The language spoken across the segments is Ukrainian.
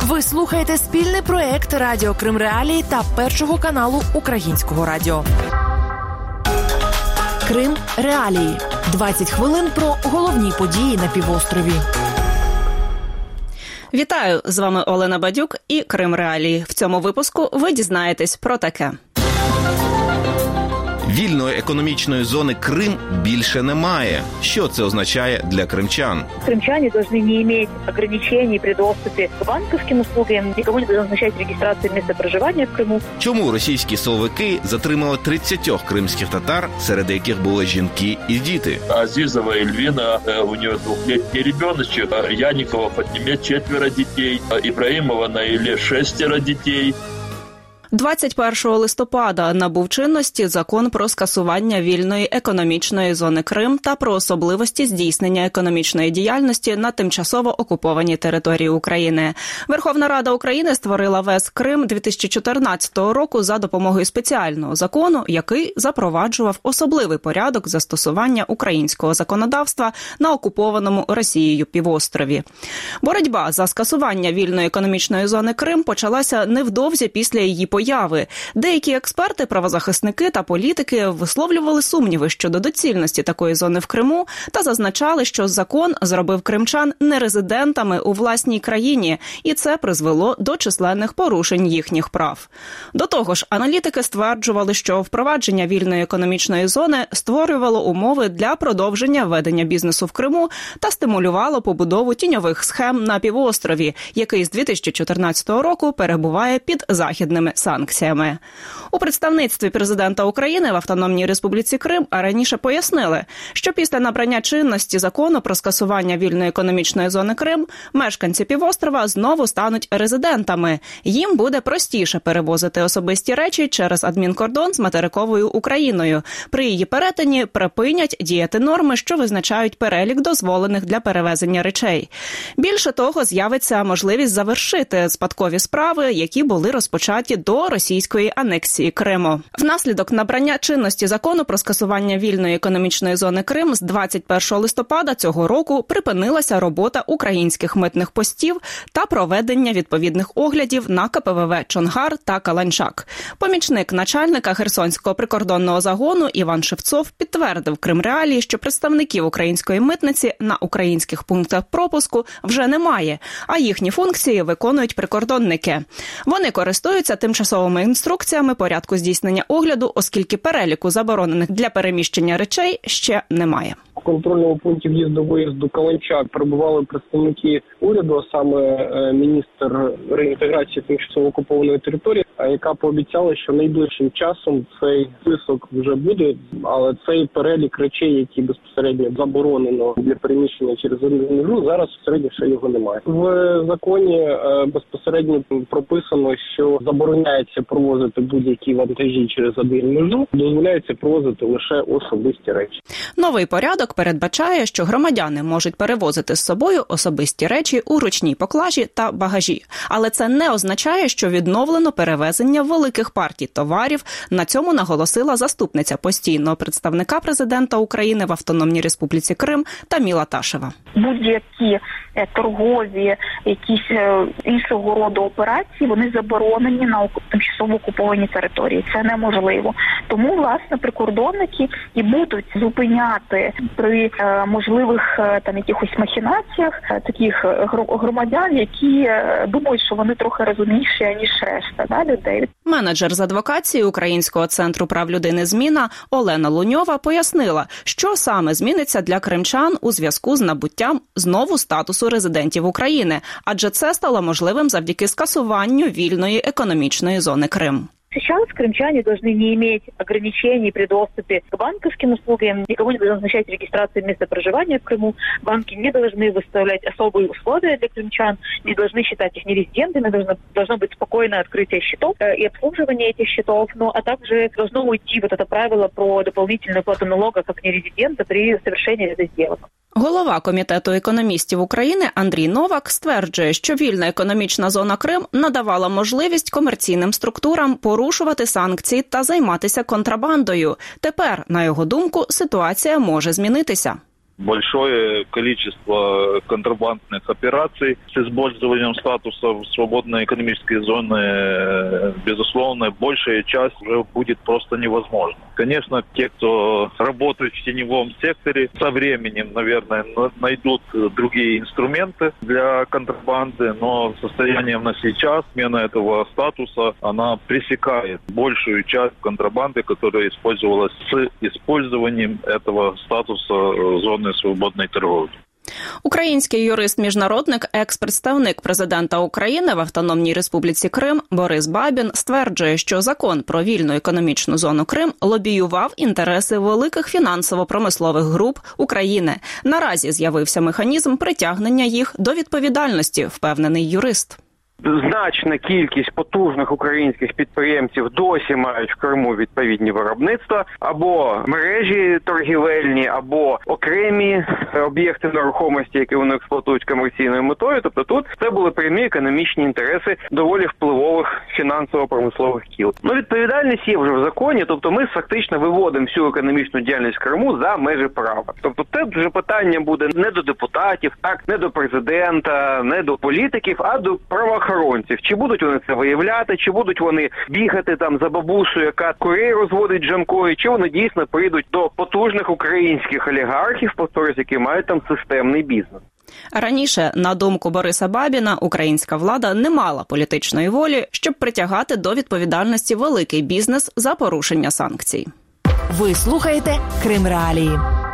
Ви слухаєте спільний проект Радіо Крим Реалії та Першого каналу Українського радіо. Крим Реалії. 20 хвилин про головні події на півострові. Вітаю! З вами Олена Бадюк і Крим Реалії. В цьому випуску ви дізнаєтесь про таке. Вільної економічної зони Крим більше немає. Що це означає для кримчан? Крымчане должны не иметь ограничений при доступе к банковским услугам, никому не должно означать регистрацию места проживания в Крыму. Чому російські силовики затримали 30 кримських татар, серед яких були жінки і діти? Азизова Эльвина, у нее 2-летний ребеночек, Яникова Фатиме 4 детей, Ибраимова Наиле 6 детей. 21 листопада набув чинності Закон про скасування вільної економічної зони Крим та про особливості здійснення економічної діяльності на тимчасово окупованій території України. Верховна Рада України створила ВЕС Крим 2014 року за допомогою спеціального закону, який запроваджував особливий порядок застосування українського законодавства на окупованому Росією півострові. Боротьба за скасування вільної економічної зони Крим почалася невдовзі після її появи. Деякі експерти, правозахисники та політики висловлювали сумніви щодо доцільності такої зони в Криму та зазначали, що закон зробив кримчан нерезидентами у власній країні, і це призвело до численних порушень їхніх прав. До того ж, аналітики стверджували, що впровадження вільної економічної зони створювало умови для продовження ведення бізнесу в Криму та стимулювало побудову тіньових схем на півострові, який з 2014 року перебуває під західними санкціями. У представництві президента України в Автономній Республіці Крим раніше пояснили, що після набрання чинності закону про скасування вільної економічної зони Крим мешканці півострова знову стануть резидентами. Їм буде простіше перевозити особисті речі через адмінкордон з материковою Україною. При її перетині припинять діяти норми, що визначають перелік дозволених для перевезення речей. Більше того, з'явиться можливість завершити спадкові справи, які були розпочаті до російської анексії Криму. Внаслідок набрання чинності закону про скасування вільної економічної зони Крим з 21 листопада цього року припинилася робота українських митних постів та проведення відповідних оглядів на КПВВ Чонгар та Каланчак. Помічник начальника Херсонського прикордонного загону Іван Шевцов підтвердив Крим Реалії, що представників української митниці на українських пунктах пропуску вже немає, а їхні функції виконують прикордонники. Вони користуються тимчасовими інструкціями порядку здійснення огляду, оскільки переліку заборонених для переміщення речей ще немає. У контрольному пункті в'їзду-виїзду Каланчак перебували представники уряду, а саме міністр реінтеграції тимчасово окупованої території, яка пообіцяла, що найближчим часом цей список вже буде, але цей перелік речей, які безпосередньо заборонено для переміщення через межу, зараз безпосередньо ще його немає. В законі безпосередньо прописано, що забороняється провозити будь-які вантажі через адмінмежу, дозволяється провозити лише особисті речі. Новий порядок передбачає, що громадяни можуть перевозити з собою особисті речі у ручній поклажі та багажі. Але це не означає, що відновлено перевезення великих партій товарів. На цьому наголосила заступниця постійного представника президента України в Автономній Республіці Крим Таміла Ташева. Будь-які торгові, якісь іншого роду операції, вони заборонені на тимчасово окупованій території. Це неможливо. Тому, власне, прикордонники і будуть зупиняти при можливих там якихось махінаціях таких громадян, які думають, що вони трохи розумніші, ніж решта людей. Менеджер з адвокації Українського центру прав людини «Зміна» Олена Луньова пояснила, що саме зміниться для кримчан у зв'язку з набуттям знову статусу резидентів України, адже це стало можливим завдяки скасуванню вільної економічної зони Крим. Сейчас крымчане должны не иметь ограничений при доступе к банковским услугам, никому не должно означать регистрацию места проживания в Крыму, банки не должны выставлять особые условия для крымчан, не должны считать их нерезидентами, должно быть спокойное открытие счетов и обслуживание этих счетов, а также должно уйти вот это правило про дополнительную плату налога как нерезидента при совершении этих сделок. Голова Комітету економістів України Андрій Новак стверджує, що вільна економічна зона Крим надавала можливість комерційним структурам порушувати санкції та займатися контрабандою. Тепер, на його думку, ситуація може змінитися. большое количество контрабандных операций с использованием статуса свободной экономической зоны. Безусловно, большая часть уже будет просто невозможна. Конечно, те, кто работает в теневом секторе, со временем, наверное, найдут другие инструменты для контрабанды, но состоянием на сейчас смена этого статуса, она пресекает большую часть контрабанды, которая использовалась с использованием этого статуса зони свободної торговлі. Український юрист-міжнародник, екс-представник президента України в Автономній Республіці Крим Борис Бабін стверджує, що закон про вільну економічну зону Крим лобіював інтереси великих фінансово-промислових груп України. Наразі з'явився механізм притягнення їх до відповідальності, впевнений юрист. Значна кількість потужних українських підприємців досі мають в Криму відповідні виробництва, або мережі торгівельні, або окремі об'єкти нерухомості, які вони експлуатують комерційною метою. Тобто тут це були прямі економічні інтереси доволі впливових фінансово-промислових кіл. Відповідальність є вже в законі, тобто ми фактично виводимо всю економічну діяльність в Криму за межі права. Тобто це вже питання буде не до депутатів, не до президента, не до політиків, а до правоохоронців. Чи будуть вони це виявляти, чи будуть вони бігати там за бабусею, яка курей розводить джанкою, чи вони дійсно прийдуть до потужних українських олігархів, повторюсь, які мають там системний бізнес. Раніше, на думку Бориса Бабіна, українська влада не мала політичної волі, щоб притягати до відповідальності великий бізнес за порушення санкцій. Ви слухаєте Крим Реалії.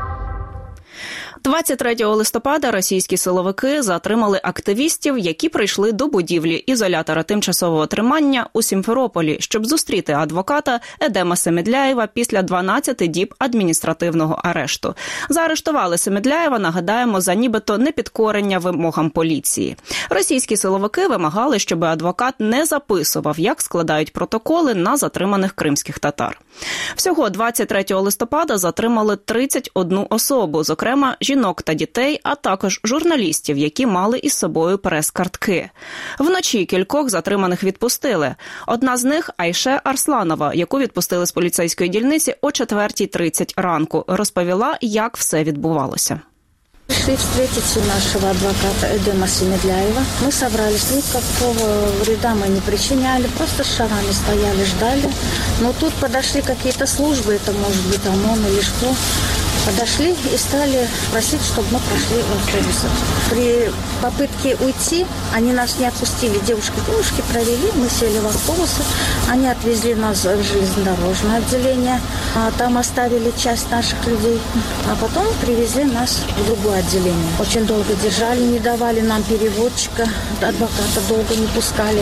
23 листопада російські силовики затримали активістів, які прийшли до будівлі ізолятора тимчасового тримання у Сімферополі, щоб зустріти адвоката Едема Семедляєва після 12 діб адміністративного арешту. Заарештували Семедляєва, нагадаємо, за нібито непідкорення вимогам поліції. Російські силовики вимагали, щоб адвокат не записував, як складають протоколи на затриманих кримських татар. Всього 23 листопада затримали 31 особу, зокрема жінок та дітей, а також журналістів, які мали із собою прес-картки. Вночі кількох затриманих відпустили. Одна з них – Айше Арсланова, яку відпустили з поліцейської дільниці о 4:30 ранку. Розповіла, як все відбувалося. Пришли встретить нашего адвоката Эдема Семедляева. Мы собрались, никакого вреда мы не причиняли, просто с шарами стояли, ждали. Но тут подошли какие-то службы, это может быть ОМОН или что. Подошли и стали просить, чтобы мы прошли в автобус. При попытке уйти они нас не отпустили. Девушки провели, мы сели в автобусы. Они отвезли нас в железнодорожное отделение. Там оставили часть наших людей. А потом привезли нас в другое отделение. Очень долго держали, не давали нам переводчика. Адвоката долго не пускали.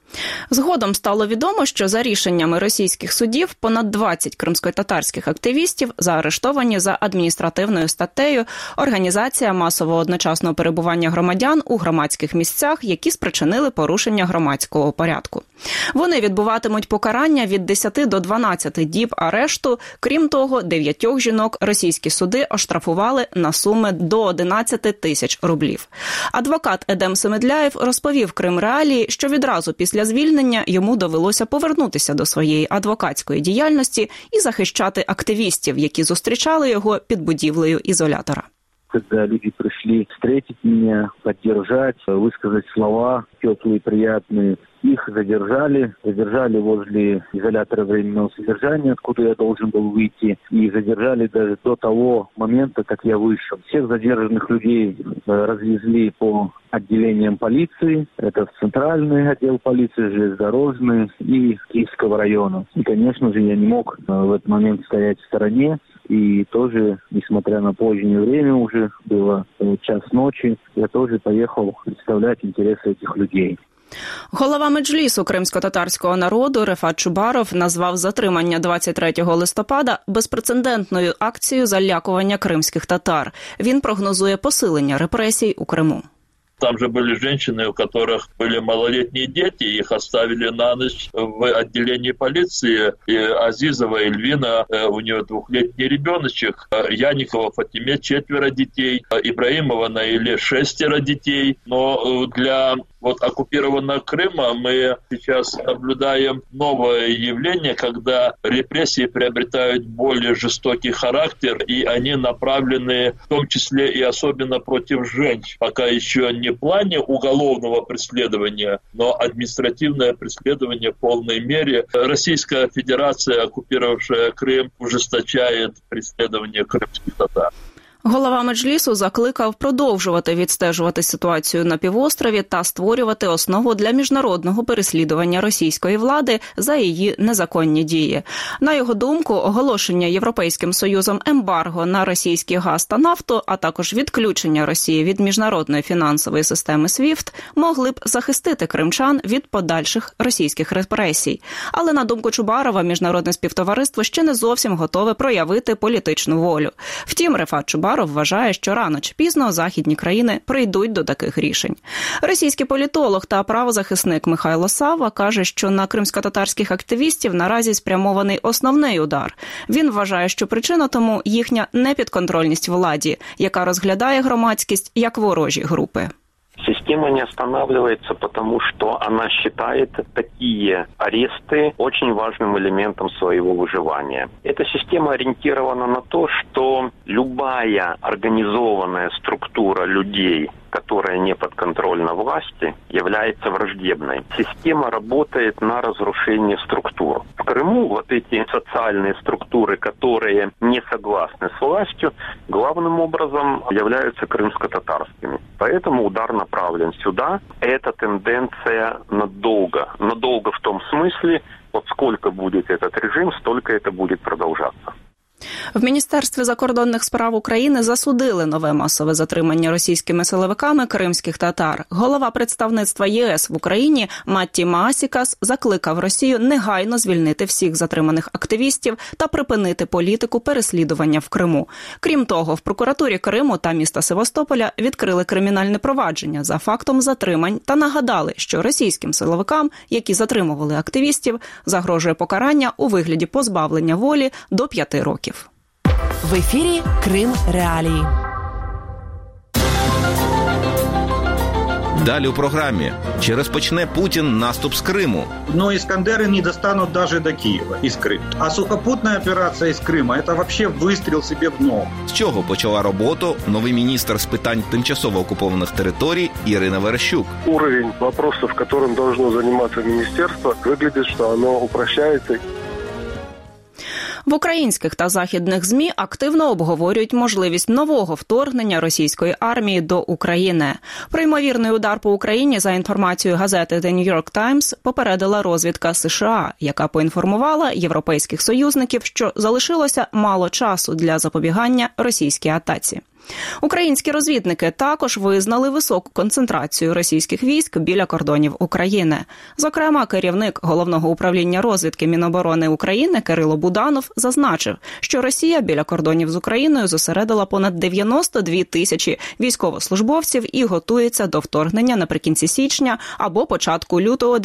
Згодом стало відомо, що за рішеннями російських судів понад 20 кримськотатарських активістів заарештовані за адміністративною статтею «Організація масового одночасного перебування громадян у громадських місцях, які спричинили порушення громадського порядку». Вони відбуватимуть покарання від 10 до 12 діб арешту. Крім того, 9 жінок російські суди оштрафували на суми до 11 тисяч рублів. Адвокат Едем Семедляєв розповів Крим Реалії, що відразу після звільнення йому довелося повернутися до своєї адвокатської діяльності і захищати активістів, які зустрічали його під будівлею ізолятора. Когда люди пришли встретить меня, поддержать, высказать слова теплые, приятные, их задержали возле изолятора временного содержания, откуда я должен был выйти, и задержали даже до того момента, как я вышел. Всех задержанных людей развезли по отделениям полиции, это в центральный отдел полиции, железнодорожный и Киевского района. И, конечно же, я не мог в этот момент стоять в стороне. И тоже, несмотря на позднее время, уже было час ночи, я тоже поехал представлять интересы этих людей. Голова Меджлісу кримсько-татарського народу Рефат Чубаров назвав затримання 23 листопада безпрецедентною акцією залякування кримських татар. Він прогнозує посилення репресій у Криму. Там же были женщины, у которых были малолетние дети, их оставили на ночь в отделении полиции. И Азизова Эльвина, у нее 2-летний ребеночек, Яникова Фатиме 4 детей, Ибраимова Наиле 6 детей. Но для вот оккупированного Крыма мы сейчас наблюдаем новое явление, когда репрессии приобретают более жестокий характер, и они направлены в том числе и особенно против женщин. Пока еще не в плане уголовного преследования, но административное преследование в полной мере. Российская Федерация, оккупировавшая Крым, ужесточает преследование крымских татар. Голова Меджлісу закликав продовжувати відстежувати ситуацію на півострові та створювати основу для міжнародного переслідування російської влади за її незаконні дії. На його думку, оголошення Європейським Союзом ембарго на російський газ та нафту, а також відключення Росії від міжнародної фінансової системи SWIFT могли б захистити кримчан від подальших російських репресій. Але, на думку Чубарова, міжнародне співтовариство ще не зовсім готове проявити політичну волю. Втім, Рефат Чубаров вважає, що рано чи пізно західні країни прийдуть до таких рішень. Російський політолог та правозахисник Михайло Савва каже, що на кримськотатарських активістів наразі спрямований основний удар. Він вважає, що причина тому їхня непідконтрольність владі, яка розглядає громадськість як ворожі групи. Система не останавливается, потому что она считает такие аресты очень важным элементом своего выживания. Эта система ориентирована на то, что любая организованная структура людей, которая не подконтрольна власти, является враждебной. Система работает на разрушение структур. В Крыму вот эти социальные структуры, которые не согласны с властью, главным образом являются крымско-татарскими. Поэтому удар направлен сюда. Эта тенденция надолго. Надолго в том смысле, вот сколько будет этот режим, столько это будет продолжаться. В Міністерстві закордонних справ України засудили нове масове затримання російськими силовиками кримських татар. Голова представництва ЄС в Україні Матті Маасікас закликав Росію негайно звільнити всіх затриманих активістів та припинити політику переслідування в Криму. Крім того, в прокуратурі Криму та міста Севастополя відкрили кримінальне провадження за фактом затримань та нагадали, що російським силовикам, які затримували активістів, загрожує покарання у вигляді позбавлення волі до 5 років. В ефірі Крим Реалії. Далі у програмі. Чи розпочне Путін наступ з Криму? Но Искандеры не достанут даже до Киева из Крыма. А сухопутная операция из Крыма – это вообще выстрел себе в ногу. З чого почала роботу новий міністр з питань тимчасово окупованих територій Ірина Верещук? Уровень вопросов, которым должно заниматься министерство, выглядит, что оно упрощается. В українських та західних ЗМІ активно обговорюють можливість нового вторгнення російської армії до України. Про ймовірний удар по Україні, за інформацією газети The New York Times, попередила розвідка США, яка поінформувала європейських союзників, що залишилося мало часу для запобігання російській атаці. Українські розвідники також визнали високу концентрацію російських військ біля кордонів України. Зокрема, керівник Головного управління розвідки Міноборони України Кирило Буданов зазначив, що Росія біля кордонів з Україною зосередила понад 92 тисячі військовослужбовців і готується до вторгнення наприкінці січня або початку лютого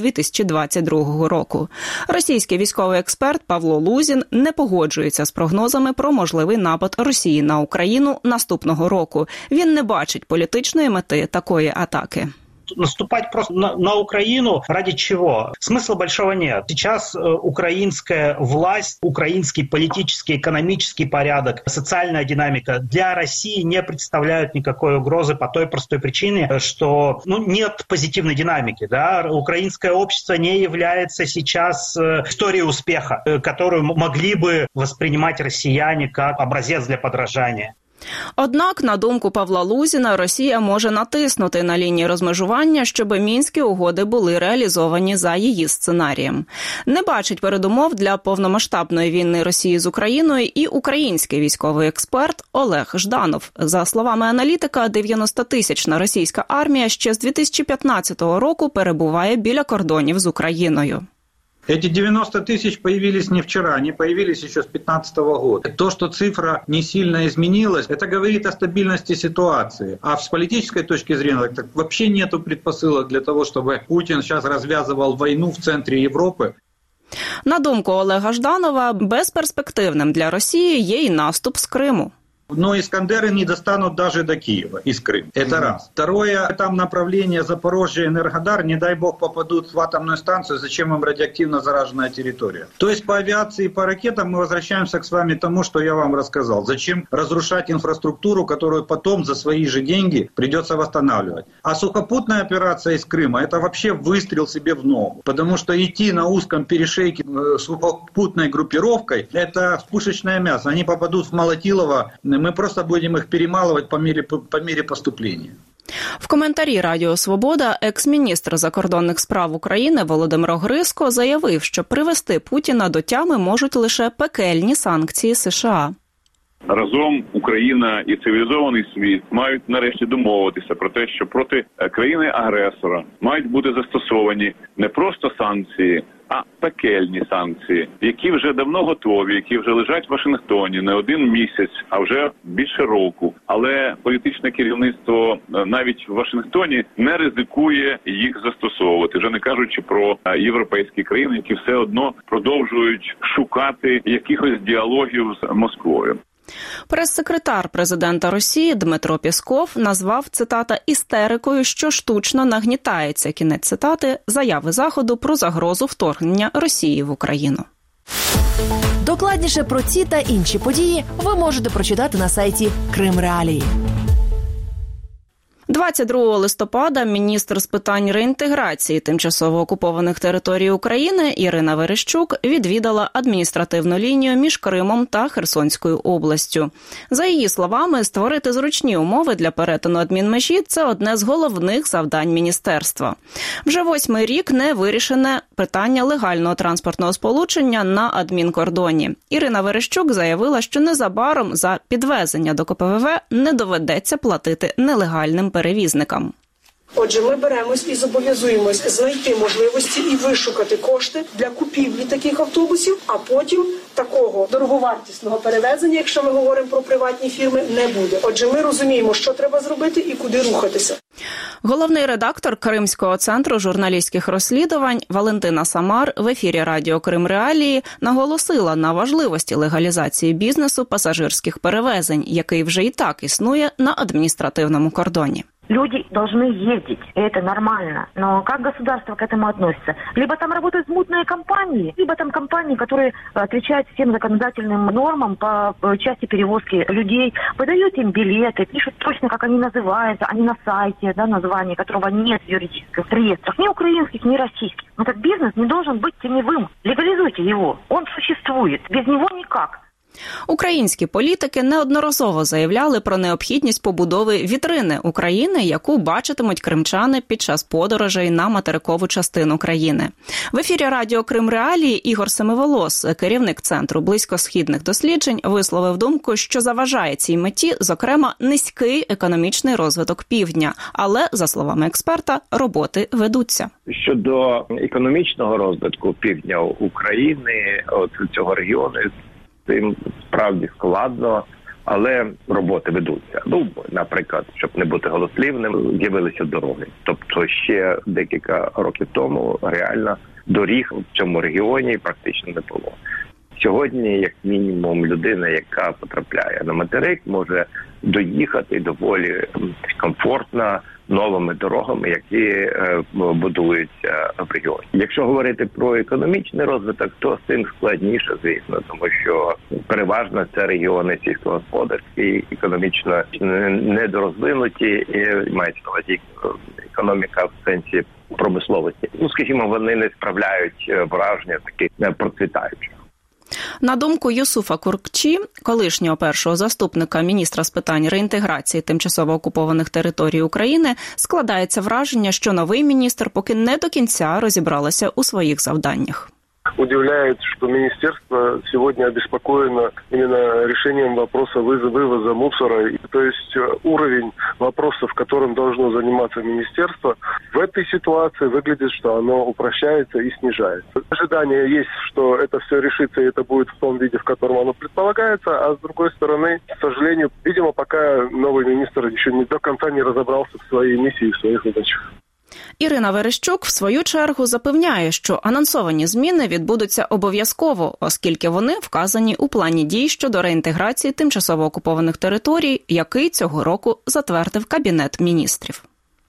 2022 року. Російський військовий експерт Павло Лузін не погоджується з прогнозами про можливий напад Росії на Україну наступного року. Він не бачить політичної мети такої атаки. Наступать просто на Украину ради чего? Смысла большого нет. Сейчас украинская власть, украинский политический, экономический порядок, социальная динамика для России не представляют никакой угрозы по той простой причине, что нет позитивной динамики. Да? Украинское общество не является сейчас историей успеха, которую могли бы воспринимать россияне как образец для подражания. Однак, на думку Павла Лузіна, Росія може натиснути на лінії розмежування, щоб мінські угоди були реалізовані за її сценарієм. Не бачить передумов для повномасштабної війни Росії з Україною і український військовий експерт Олег Жданов. За словами аналітика, 90-тисячна російська армія ще з 2015 року перебуває біля кордонів з Україною. Эти 90 тысяч появились не вчера, они появились еще с 2015 года. То, что цифра не сильно изменилась, это говорит о стабильности ситуации. А с политической точки зрения так вообще нету предпосылок для того, чтобы Путин сейчас развязывал войну в центре Европы. На думку Олега Жданова, безперспективним для Росії є і наступ з Криму. но «Искандеры» не достанут даже до Киева из Крыма. Это раз. Второе, там направление Запорожье, Энергодар, не дай бог попадут в атомную станцию, зачем им радиоактивно зараженная территория. То есть по авиации и по ракетам мы возвращаемся к с вами тому, что я вам рассказал. Зачем разрушать инфраструктуру, которую потом за свои же деньги придется восстанавливать. А сухопутная операция из Крыма, это вообще выстрел себе в ногу. Потому что идти на узком перешейке сухопутной группировкой, это пушечное мясо. Они попадут в Молотилово, мы просто будем их перемалывать по мере поступления. В коментарі Радіо Свобода екс-міністр закордонних справ України Володимир Огриско заявив, що привести Путіна до тями можуть лише пекельні санкції США. Разом Україна і цивілізований світ мають нарешті домовитися про те, що проти країни-агресора мають бути застосовані не просто санкції, а пекельні санкції, які вже давно готові, які вже лежать в Вашингтоні не один місяць, а вже більше року. Але політичне керівництво навіть в Вашингтоні не ризикує їх застосовувати, вже не кажучи про європейські країни, які все одно продовжують шукати якихось діалогів з Москвою. Прес-секретар президента Росії Дмитро Пєсков назвав, цитата, «істерикою, що штучно нагнітається», кінець цитати, заяви Заходу про загрозу вторгнення Росії в Україну. Докладніше про ці та інші події ви можете прочитати на сайті Крим Реалії. 22 листопада міністр з питань реінтеграції тимчасово окупованих територій України Ірина Верещук відвідала адміністративну лінію між Кримом та Херсонською областю. За її словами, створити зручні умови для перетину адмінмежі – це одне з головних завдань міністерства. Вже 8-й рік не вирішене питання легального транспортного сполучення на адмінкордоні. Ірина Верещук заявила, що незабаром за підвезення до КПВВ не доведеться платити нелегальним перевізникам. Отже, ми беремось і зобов'язуємось знайти можливості і вишукати кошти для купівлі таких автобусів, а потім такого дороговартісного перевезення, якщо ми говоримо про приватні фірми, не буде. Отже, ми розуміємо, що треба зробити і куди рухатися. Головний редактор Кримського центру журналістських розслідувань Валентина Самар в ефірі Радіо Крим Реалії наголосила на важливості легалізації бізнесу пасажирських перевезень, який вже і так існує на адміністративному кордоні. Люди должны ездить, и это нормально. Но как государство к этому относится? Либо там работают мутные компании, либо там компании, которые отвечают всем законодательным нормам по части перевозки людей, выдают им билеты, пишут точно, как они называются, они на сайте, да, название которого нет в юридических реестрах, ни украинских, ни российских. Но этот бизнес не должен быть теневым. Легализуйте его, он существует, без него никак. Українські політики неодноразово заявляли про необхідність побудови вітрини України, яку бачитимуть кримчани під час подорожей на материкову частину країни. В ефірі Радіо Крим Реалії Ігор Семиволос, керівник Центру близькосхідних досліджень, висловив думку, що заважає цій меті, зокрема, низький економічний розвиток півдня. Але, за словами експерта, роботи ведуться. Щодо економічного розвитку півдня України, цього регіону, цим справді складно, але роботи ведуться. Ну, наприклад, щоб не бути голослівним, з'явилися дороги. Тобто ще декілька років тому реально доріг в цьому регіоні практично не було. Сьогодні, як мінімум, людина, яка потрапляє на материк, може доїхати доволі комфортно новими дорогами, які будуються в регіоні. Якщо говорити про економічний розвиток, то з цим складніше, звісно, тому що переважно це регіони сільськогосподарські, економічно недорозвинуті, і мається на увазі економіка в сенсі промисловості. Ну, скажімо, вони не справляють враження таких процвітаючих. На думку Юсуфа Куркчі, колишнього першого заступника міністра з питань реінтеграції тимчасово окупованих територій України, складається враження, що новий міністр поки не до кінця розібралося у своїх завданнях. Удивляет, что министерство сегодня обеспокоено именно решением вопроса вывоза мусора. То есть уровень вопросов, которым должно заниматься министерство, в этой ситуации выглядит, что оно упрощается и снижается. Ожидание есть, что это все решится и это будет в том виде, в котором оно предполагается, а с другой стороны, к сожалению, видимо, пока новый министр еще не до конца не разобрался в своей миссии и в своих задачах. Ірина Верещук, в свою чергу, запевняє, що анонсовані зміни відбудуться обов'язково, оскільки вони вказані у плані дій щодо реінтеграції тимчасово окупованих територій, який цього року затвердив Кабінет міністрів.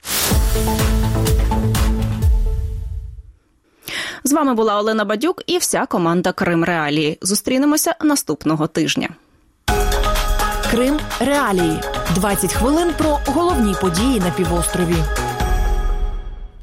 З вами була Олена Бадюк і вся команда Крим Реалії. Зустрінемося наступного тижня. Крим Реалії. 20 хвилин про головні події на півострові.